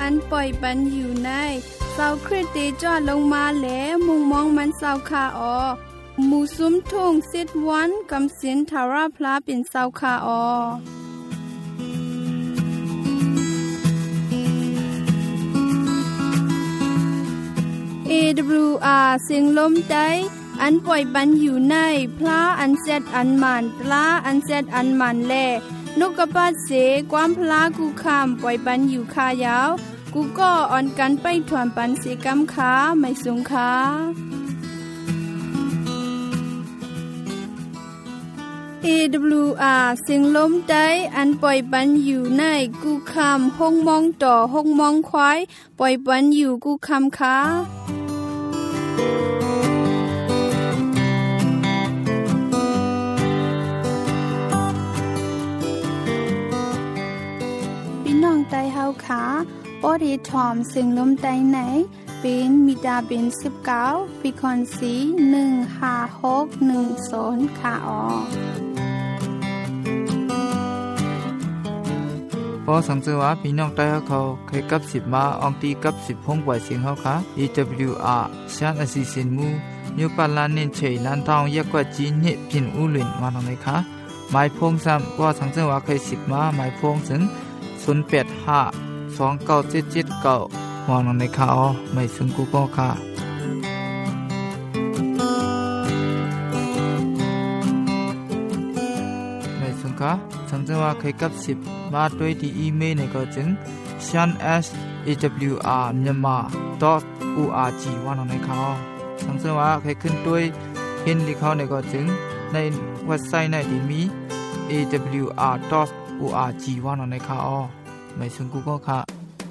อันปล่อยปันอยู่ในเศร้าคริสเตจอดลงมาแหลมุงมองมันเศร้าคาออหมู่ซุ้มทุ่งซิดวันกำสินทาราพลาเป็นเศร้าคาออAWR เสียงลมใจอันปล่อยปันอยู่ในพระอันเซตอันมันปลาอันเซตอันมันแลนกกระปาเสความพลากูคำปล่อยปันอยู่คายาวกูก็อ่อนกันไปถวนปันเสกำขาไม่สงขาAWR เสียงลมใจอันปล่อยปันอยู่ในกูคำห้องมองต่อห้องมองควายปล่อยปันอยู่กูคำขาพี่น้องไตเฮาขาปอดีทอมเสียงลมใจไหนเป็นมิดาเป็น19ปีคอนสี15610ค่ะอ๋อพอสังเกตว่าพี่น้องใต้เขาเคยกับ10มาอองตีกับ10พงปล่อยเสียงเฮาค่ะ AWR ชาติอสิสินมูนิวปาลานเน้นเฉยลันทองยักกว่าจีนเนี่ยพินอูหลินมาทางไหนคะหมายพงซ้ำพอสังเกตว่าเคย10มาหมายพงถึง08529779มองทางไหนคะอ๋อไม่ซึ่งกูก็ค่ะไม่ซึ่งค่ะสังเกตว่าเคยกับ10มาด้วยที่อีเมลเนี่ยก็จึง shan@awr.myanmar.org ว่าน้องในเขาสังเกตว่าเคยขึ้นด้วยเห็นที่เขาเนี่ยก็จึงในเว็บไซต์ในที่มี awr.org ว่าน้องในเขาไม่ซึ่งกูก็ค่ะ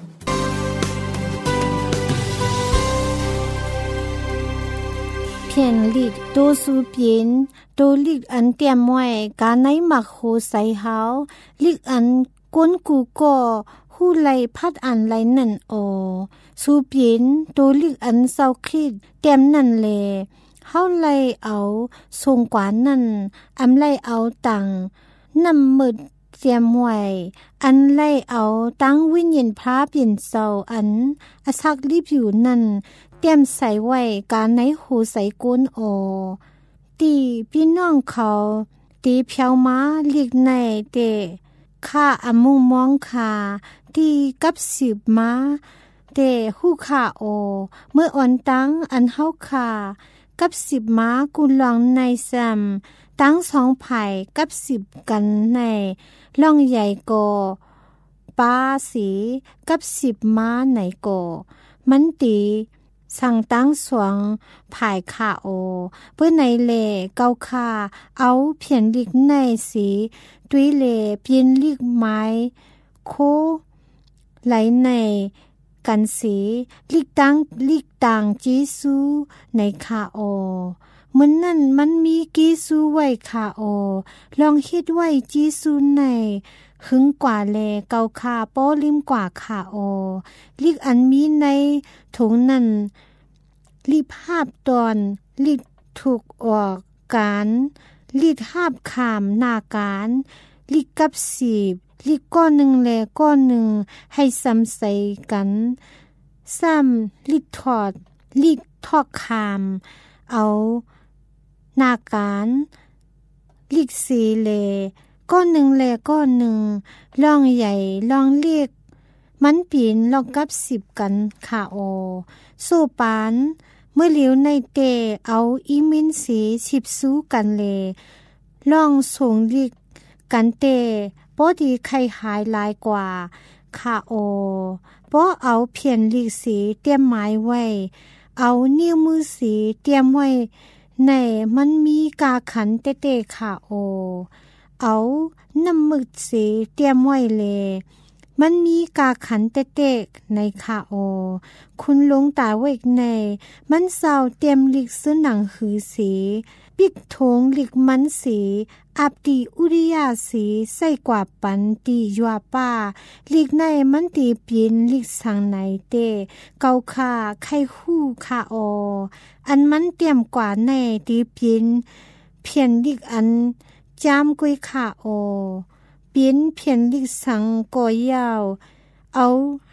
เพียนลิกโตสูเปียนโตลิกอันเตียมไว้กาในมักโหใส่เฮาลิกอันก้นกูก็หู้ไลพัดอันไลนั่นออสูเปียนโตลิกอันเศร้าคริดเตียมนั่นแลเฮาไลเอาทรงกว่านั่นอำไลเอาตังนำมึดเตรียมไว้อันไลเอาตั้งวิญญาณพระเปลี่ยนเศร้าอันอสักรีบอยู่นั่นเตรียมใส่ไว้การในหูใส่ก้นออตีพี่น้องเขาตีเพียวม้าเรียกในเตข้าอมุงมองขาตีกับ10ม้าเตหู้ขาออเมื่ออ่อนตั้งอันเฮาขากับ10ม้ากุลองในซ้ำตั้ง2ไผ่กับ10กันในล่องใหญ่ก่อป้าสีกับ10ม้าไหนก่อมันตีสั่งตั้งสวงผายขาโอเพื่อในเลเกาคาเอาเพียนลิกในสีตุยเลเพียนลิกไม้โคไหลในกันสีลิกต่างจีซูในขาโอมันนั่นมันมีกีซูไว้ขาโอลองคิดไว้จีซูในหึงกว่าแลเกาคาป้อลิมกว่าขาโอลิกอันมีในถุงนั้นรีบหาบตอนรีบถูกออกการรีบหาบขามหน้าการรีบกับ10รีบก้อนหนึ่งแลก้อนหนึ่งให้ซ้ำใส่กันซ้ำรีบทอกขามเอาหน้าการรีบ4แลก้อนหนึ่งแลก้อนหนึ่งล่องใหญ่ล่องเล็กมันปีนลองกับ10กันค่ะโอโซปานเมื่อเหลียวในเตเอาอีมินสี10สู้กันเลล่องส่งลิกกันเตป้อดีใครหายหลายกว่าค่ะโอป้อเอาเพียนลิกสีเตรียมหมายไว้เอานิ้วมือสีเตรียมไว้ในมันมีกาขันเตค่ะโอเอาน้ำมึกสีเตรียมไว้เลมันมีกาขันเตะในค่ะโอคุณลงตาไว้ในมันเศร้าเตรียมลิกซื้อหนังหือสีปิกทงลิกมันสีอับตีอุริยาสีใส่กว่าปันตียัวป้าลิกในมันตีเปลี่ยนลิกสังไหนเตเกาคาไข่หู้ค่ะโออันมันเตรียมกว่าในตีเปลี่ยนเพียนลิกอันจามกุยค่ะโอเปลี่ยนเพียนลิกสังก่อยาวเอา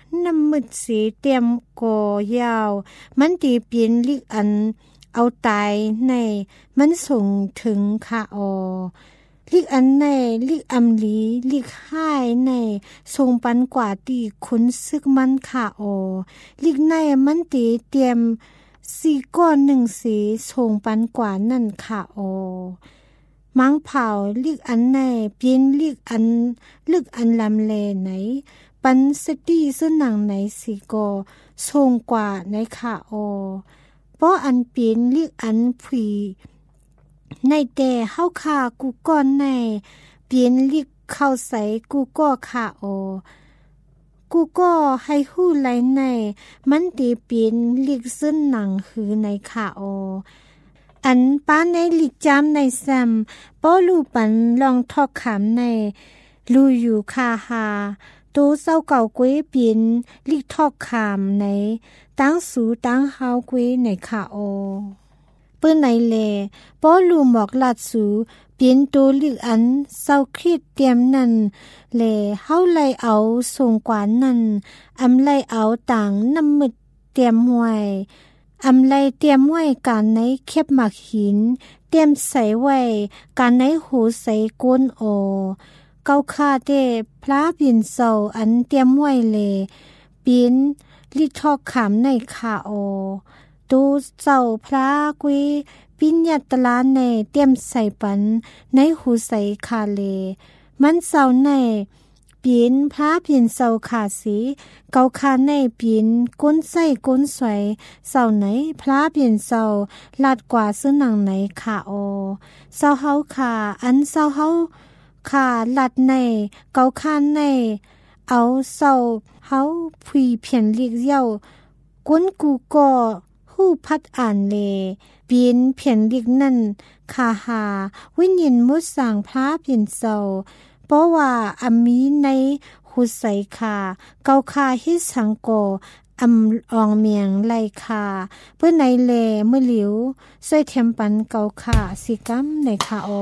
น้ำมืดสีเตรียมก่อยาวมันตีเปลี่ยนลิกอันเอาตายในมันส่งถึงขาออลิกอันในลิกอำลีลิกห้ายในส่งปันกว่าตีขุนซึกมันขาออลิกในมันตีเตรียมสีก้อนหนึ่งสีส่งปันกว่านั่นขาออมังเผาลิกอันในเปลี่ยนลิกอันลำเลไหนปันสตีซึ่งหนังไหนสีก็ส่งกว่าในขาออเพราะอันเปลี่ยนลิกอันผุยในแต่เฮาขากูก้อนในเปลี่ยนลิกเข้าใส่กูก็ขาออกูก็ให้หู้ไหลในมันตีเปลี่ยนลิกซึ่งหนังหือในขาอออันป้าในลิกจามในซ้ำป้อลูปันลองทอกขามในลูอยู่คาหาโตเศร้าเก่าก้วยเปลี่ยนลิกทอกขามในตั้งสูตั้งเฮาก้วยในขาออเปิ้นในแลป้อลูหมอกลาดสูเปลี่ยนตัวลิกอันเศร้าคริดเตรียมนั่นแลเฮาไล่เอาส่งกว่านั่นอำไล่เอาต่างน้ำมึดเตรียมห้วยอำไลเตรียมไว้การในเข็บหมักหินเตรียมใส่ไว้การในหูใส่ก้นโอเกาคาเดพระเปลี่ยนเสาอันเตรียมไว้เลยปีนลิทอกขามในขาโอตูเจ้าพระกุยปิญญาตลาในเตรียมใส่ปันในหูใส่คาเลมันเสาในปีนพระเปลี่ยนเสาขาสีเกาคาในปีนก้นใส่ก้นสวยเสาไหนพระเปลี่ยนเสาลาดกว่าซึ่งหนังไหนขาโอเสาเฮาขาอันเสาเฮาขาลัดในเกาคานในเอาเสาเฮาผุยเพียนเรียกเย้าก้นกูก็หู้พัดอ่านเลปีนเพียนเรียกนั่นคาหาวิญญาณมุดสั่งพระเปลี่ยนเสาเพราะว่าอามีในหุใส่คาเกาคาฮิสังโกอำอองเมียงไลคาเพื่อในเลเมื่อหลิวสวยเทียมปันเกาคาสิกัมในคาโอ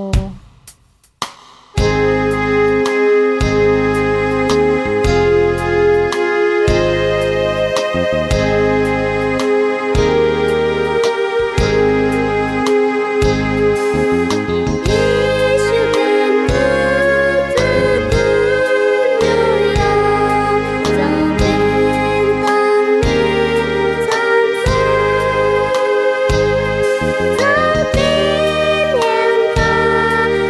在边缘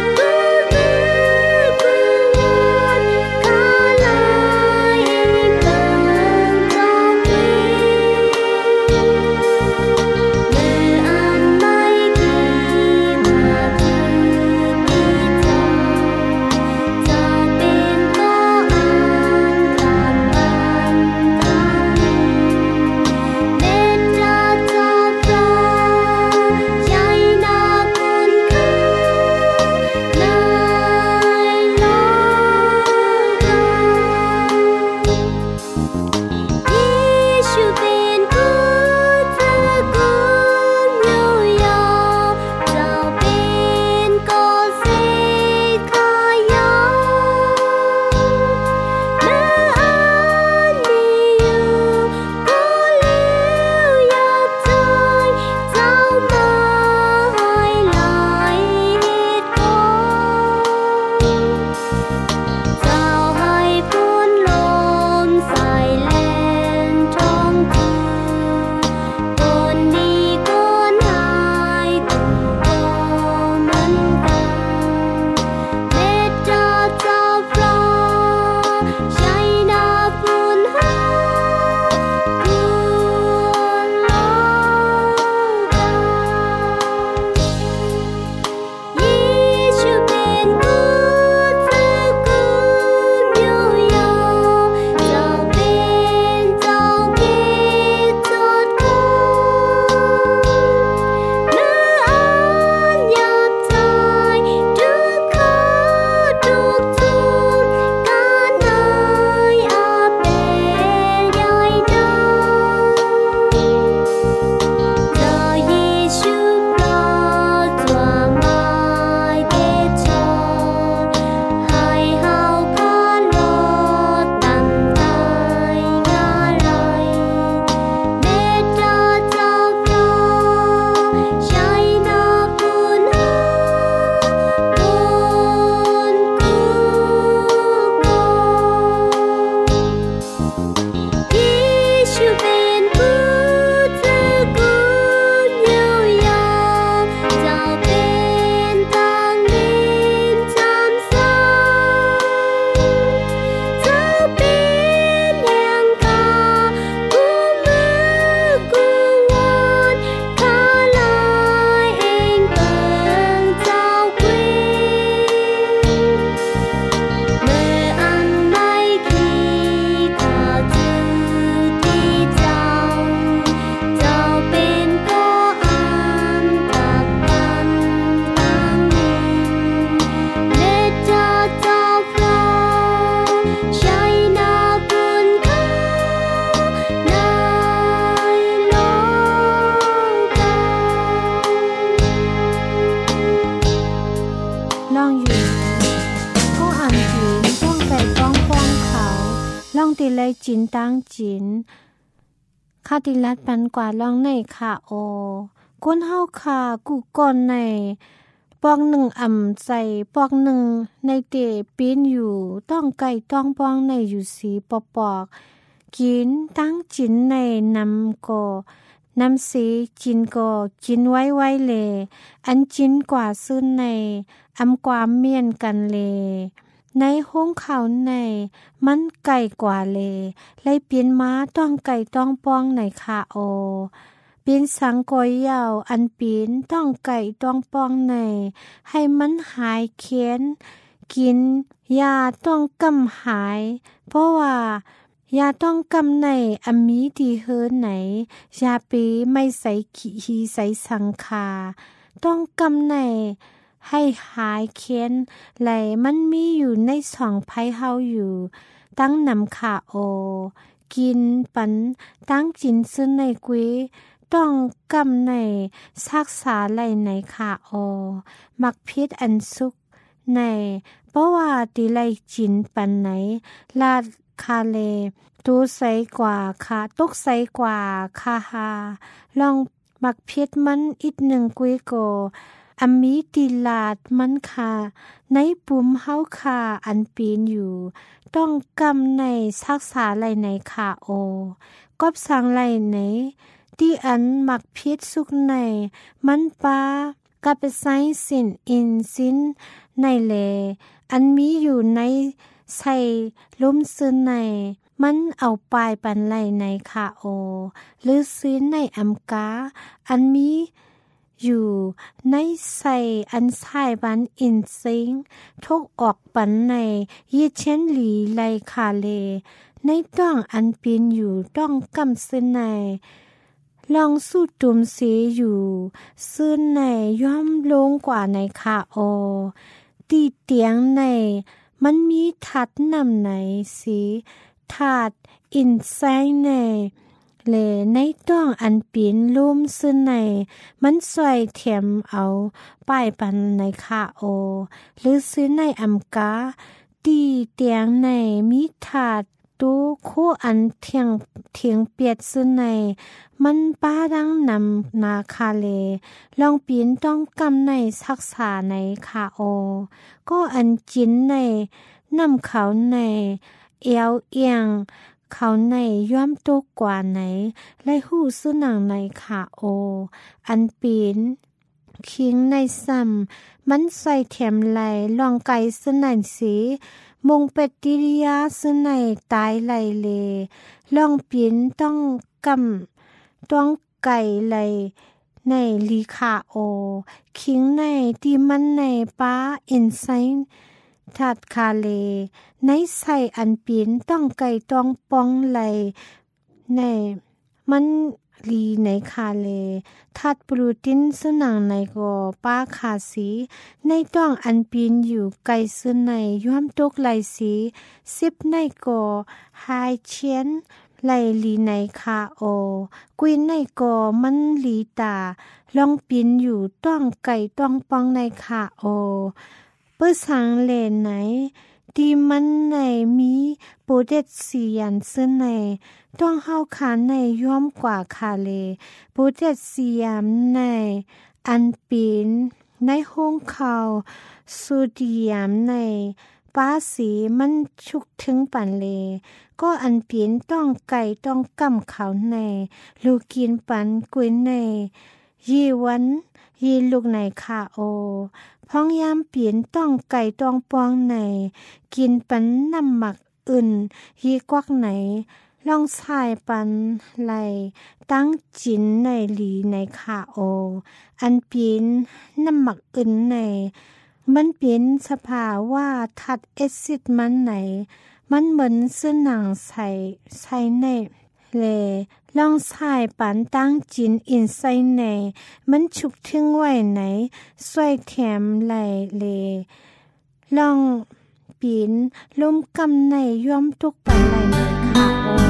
อันจีนต้องไก่ต้องป้องเขาลองติเลยจินตั้งจินคาติลัดปันกว่าลองในค่ะโอก้นเฮาค่ะกูก่อนในปองหนึ่งอ่ำใส่ปองหนึ่งในเตะปีนอยู่ต้องไก่ต้องป้องในอยู่สีปอกกินตั้งจินในนำก็น้ำสีจินก็จินไว้เลยอันจินกว่าซึ้นในอำความเมียนกันเลยในห้องเขาในมันไก่กว่าเลยเลยเปลี่ยนม้าต้องไก่ต้องป้องในค่ะโอปีนสังกอยยาวอันปีนต้องไก่ต้องป้องในให้มันหายเคียนกินยาต้องกำหายเพราะว่ายาต้องกำในอมีดีเฮินไหนยาปีไม่ใส่ขี้ใส่สังคาต้องกำในให้หายเคียนไหลมันมีอยู่ในสองไพ่เฮาอยู่ตั้งนำขาโอกินปันตั้งจินซึ่งในกุยต้องกำในซักษาไหลในขาโอมักพิษอันสุกในเพราะว่าตีไหลจินปันไหนลาดคาเลตูใสกว่าค่ะตกใสกว่าค่ะฮาลองมักพิษมันอีกหนึ่งกุยโกอมีติลาดมันค่ะในปุ่มเฮาค่ะอันปีนอยู่ต้องกำในซักษาไหลในค่ะโอกอบสังไหลในที่อันมักพิษสุกในมันปากับไปไซสินอินสินในเลอันมีอยู่ในใส่ลุ่มซึ้นในมันเอาปลายปันไหลในค่ะโอหรือซื้อในอำกาอันมีอยู่ในใส่อันใส่บันอินซิงทุกออกปันในยีเช่นหลีไลคาเลในต้องอันปีนอยู่ต้องกำซึ้นในลองสู้ตุ่มสีอยู่ซึ้นในย่อมลงกว่าในค่ะโอตีเตียงในมันมีทัดนำไหนสีถาดอินไซในเลในต้องอันปีนลุ่มซึ้นในมันสวยเทียมเอาป้ายปันในค่ะโอหรือซื้อในอำกาตีเตียงในมีถาดตู้คู่อันเทียงเปียดซึ้นในมันป้าดังนำนาคาเลลองปีนต้องกำในศักษาในค่ะโอก็อันจินในนำเขาในเอวเอียงเขาในย่อมตกกว่าไหนและหู้ซึ้นหนังในค่ะโออันปีนคิงในซ้ำมันใส่แถมไหลลองไก่ซึ้นไหนสีมงเป็ดติริยาซึ้นในตายไหลเลลองปีนต้องกำต้องไก่ไหลในลีค่ะโอคิงในที่มันในป้าอินไซน์ทัดคาเลในใส่อันปีนต้องไก่ต้องป้องไหลในมันลีในคาเลทัดโปรตีนซึ่งหนังในก็ป้าขาสีในต้องอันปีนอยู่ไก่ซึ่งในย่อมตกไหลสี10ในก็หายเชียนไหลลีในคาโอกุยในก็มันลีตาลองปีนอยู่ต้องไก่ต้องป้องในคาโอเปิ้สังเลนไหนที่มันในมีโปรเดตเซียนซึ่งในต้องเฮาขาในย่อมกว่าคาเลโปรเดตเซียมในอันปีนในห้องเขาโซเดียมในป้าสีมันชุกถึงปันเลก็อันเปลี่ยนต้องไก่ต้องกำเขาในลูกกินปันกุยในยีวันยีลูกในคาโอพ้องยามเปลี่ยนต้องไก่ต้องปองในกินปันน้ำหมักอื่นยีกวักไหนลองสายปันไหลตั้งจินในหลีในคาโออันเปลี่ยนน้ำหมักอื่นในมันเปลี่ยนสภาว่าทัดเอซิดมันไหนมันเหมือนเสื้อหนังใส่ในเลลองสายปันตั้งจินอินไซในมันฉุกถึงไว้ไหนสวยแถมไหลเลลองปีนลมกำในย่อมทุกปันไหลในค่ะโอ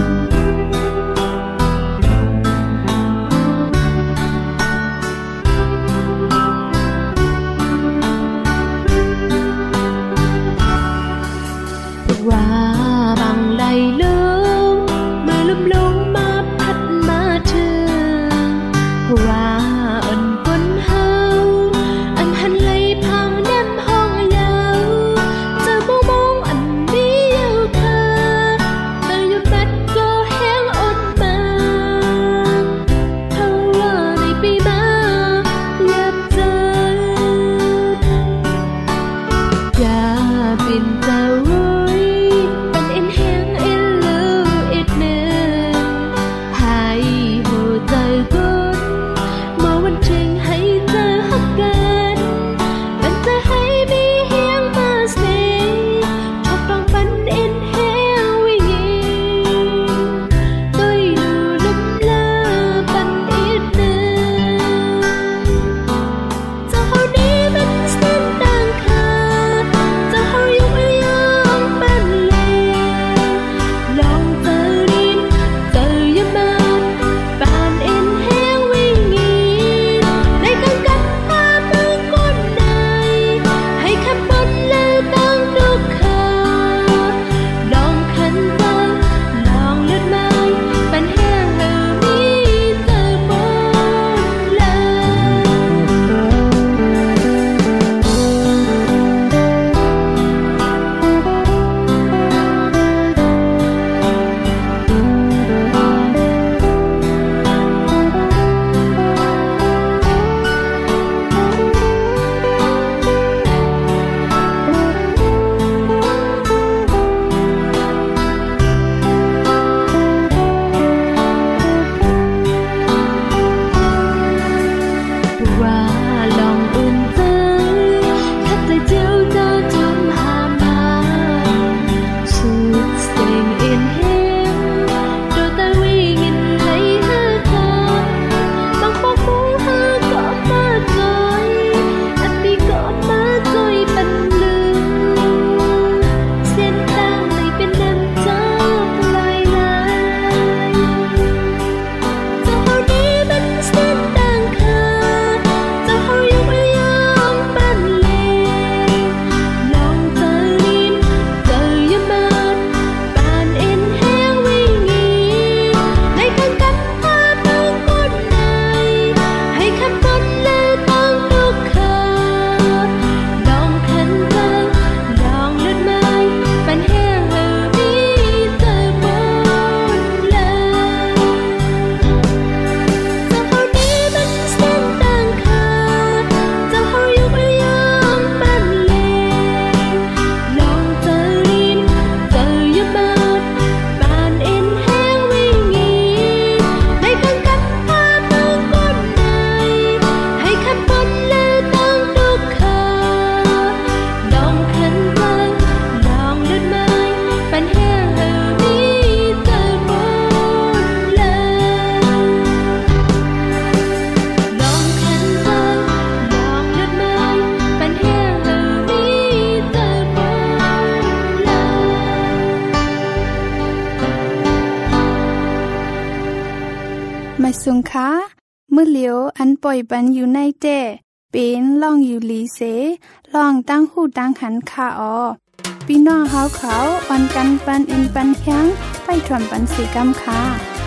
สุงค้ามื้อเหลียวอันป่อยปันอยู่ในเต้เป็นล่องอยู่ลีเสล่องตั้งหูตั้งหันคาออพี่น้องเฮาเขาอ่อนกันปันอินปันแข้งไปถ่อมปันสีกำค่ะ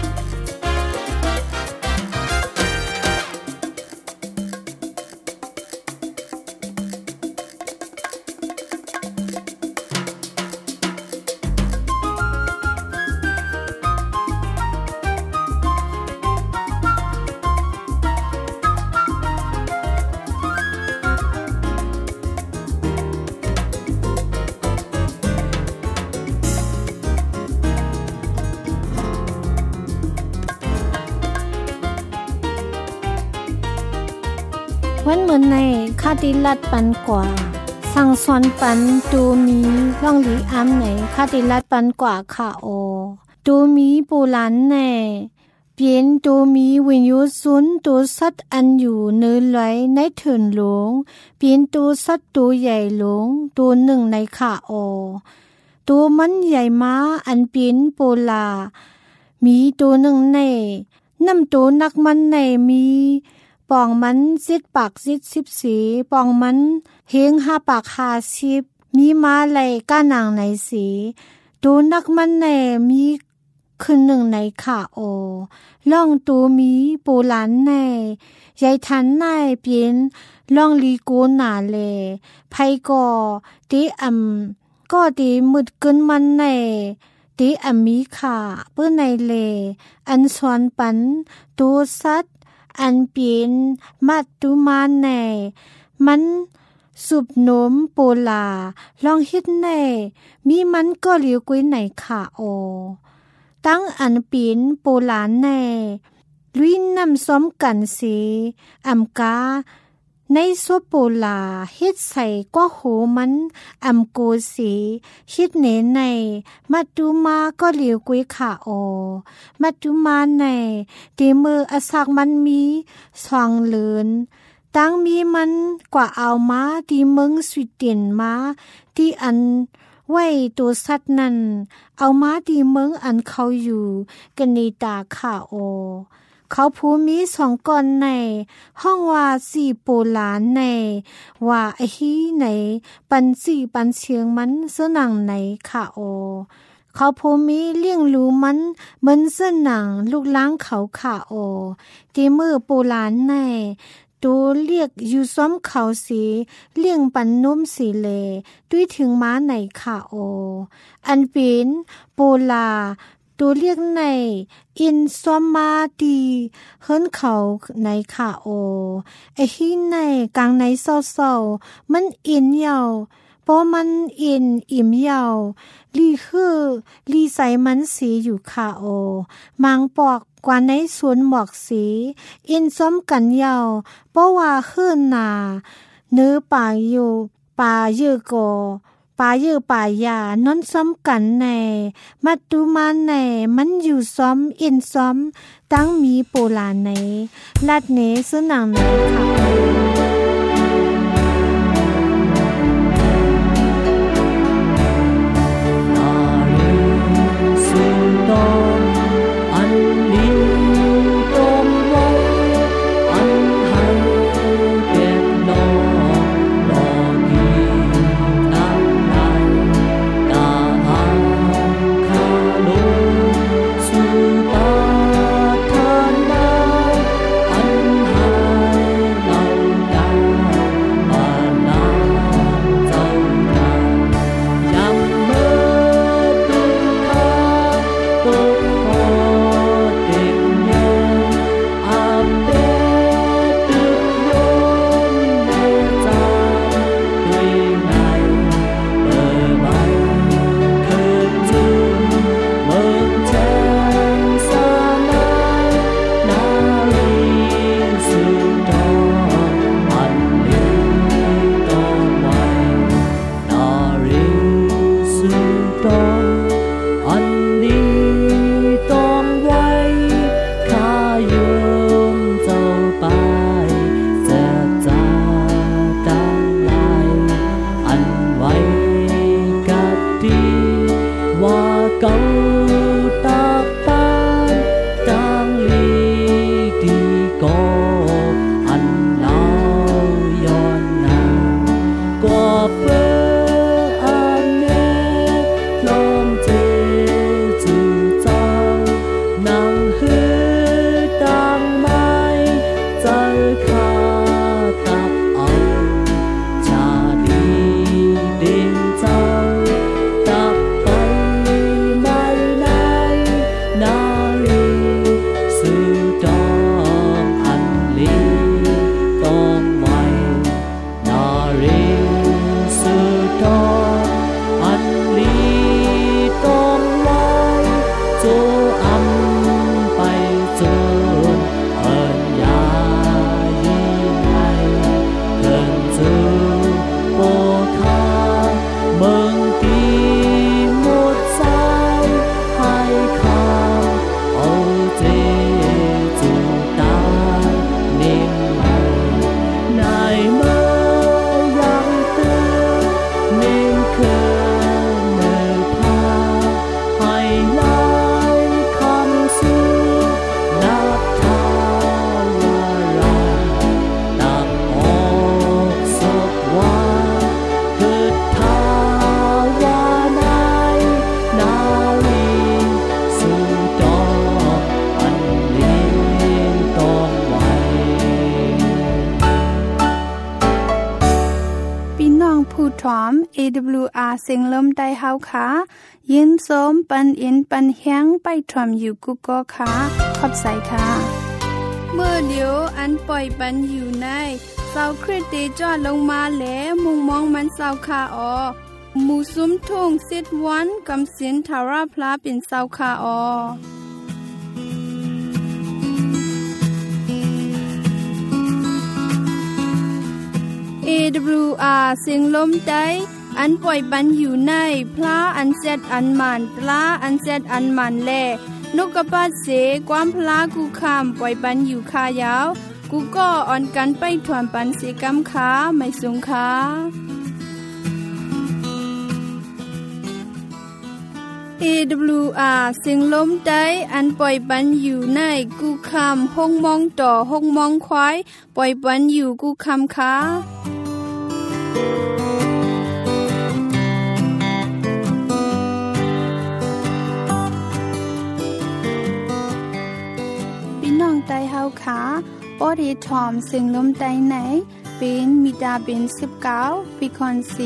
วันเหมือนในคาติลัดปันกว่าสั่งสอนปันตูมีล่องหลีอ้ำในคาติลัดปันกว่าค่ะโอตูมีปูหลานในเปลี่ยนตูมีวิญญาณซุนตูสัตอันอยู่เนื้อไหลในเถินหลงเปลี่ยนตูสัตตูใหญ่หลงตูหนึ่งในค่ะโอตูมันใหญ่ม้าอันเปลี่ยนปูลามีตูหนึ่งในน้ำตูนักมันในมีปองมันซิดปากซิด14ปองมันเฮง5ปาก50มีมาไหลก้านางในสีตูนักมันในมีขึ้นหนึ่งในค่ะโอล่องตูมีปูหลานในยายทันในเปลี่ยนล่องลีโกนาเลไผก่อตีก็ตีมืดเกินมันในตีมีค่ะเปิ้นในเลอันสอนปันตูสัตอันเปลี่ยนมัดตุมานในมันสุบนมโปลาลองฮิตในมีมันก็เหลียวกุ้ยไหนค่ะโอตั้งอันเปลี่ยนโปลาในลุยน้ำซ้อมกันสีอัมกาในซัวโปลาฮิตใส่ก็โหมันอัมโกสีฮิตเนในมัดตุมาก็เหลียวกุ้ยค่ะโอมัดตุมาในตีมืออสักมันมีสว่างเลือนตั้งมีมันกว่าเอามาตีเมืองสวีเดนมาที่อันไว้ตัวสัตว์นั้นเอามาตีเมืองอันเขาอยู่กันในตาค่ะโอเขาภูมิ2ก่อนในห้องว่า4โปลานในว่าไอฮีในปัน4ปันเชียงมันเสนังในค่ะโอเขาภูมิเลี้ยงรู้มันเหมือนเสนังลูกล้างเขาค่ะโอที่มือโปลานในตัวเรียกอยู่ซ้อมเขาสีเลี้ยงปันนุ่มสีเลด้วยถึงม้าในค่ะโออันเป็นโปลาตัวเรียกในอินซอมมาดีเฮิรนเขาในค่ะโอไอฮีในกลางในเศร้าๆมันอินยาวพอมันอินอิ่มยาวลีคือลีใสมันสีอยู่ค่ะโอมังปอกกว่าในสวนหมอกสีอินซ้อมกันยาวเพราะว่าขึ้นนาเนื้อป่าอยู่ป่าเยอะกป่าเยอะป่ายานอนซ้อมกันในมัดตุมาในมันอยู่ซ้อมอินซ้อมตั้งมีโปลาในลาดเนสนังในค่ะเถอม AWR เสียงลมใต้เฮาค่ะยินโสมปันอินปันแฮงไปถอมอยู่กุกก็ค่ะขอบใจค่ะเมื่อเดียวอันปล่อยปันอยู่ในเสาคริสเตจอดลงมาแล้วมุงมองมันเสาคาออหมู่ซุ้มทุ่งซิดวันกำสินทาราพลาเป็นเสาคาออAWR เสียงลมใต้อันปล่อยปันอยู่ในพระอันเซดอันมันตลาอันเซดอันมันแลนกกระปาเสความพลากูคำปล่อยปันอยู่คายาวกูก็อ่อนกันไปถวนปันเสกำขาไม่สูงขาAWR เสียงลมใต้อันปล่อยปันอยู่ในกูคำห้องมองต่อห้องมองควายปล่อยปันอยู่กูคำขาพี่น้องใต้เฮาขาปอดีทอมเสียงลมใต้ไหนเป็นมิดาเป็น19ปีคอนสี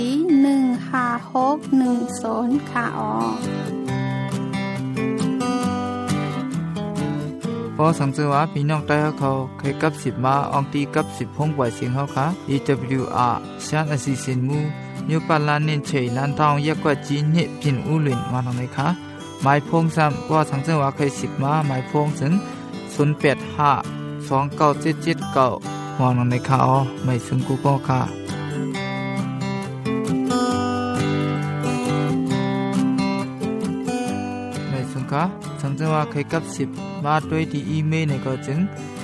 15610ค่ะออพอสังเกตว่าพี่น้องใต้เขาเคยกับ10มาอองตีกับ10พงปล่อยเสียงเฮาค่ะ EWR ชานอสิสินมูนิวปาลานินเฉยลันทองยักกว่าจีนเนี่ยพินอูหลินมาตรงไหนคะหมายพงซ้ำว่าสังเกตว่าเคย10มาหมายพงถึง08529779มองตรงไหนคะอ๋อไม่ซึงกูก็ค่ะไม่ซึงค่ะสังเกตว่าเคยกับ10มาด้วยที่อีเมลในก็จึง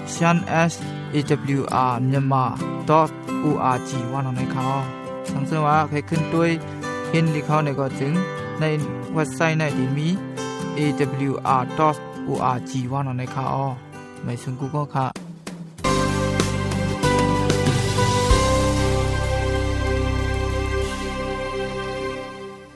shan@awr.org ว่าตรงไหนคะอ๋อสังเกตว่าเคยขึ้นด้วยเห็นลิขในก็จึงในเว็บไซต์ในที่มี awr.org ว่าตรงไหนคะอ๋อไม่ซึงกูก็ค่ะ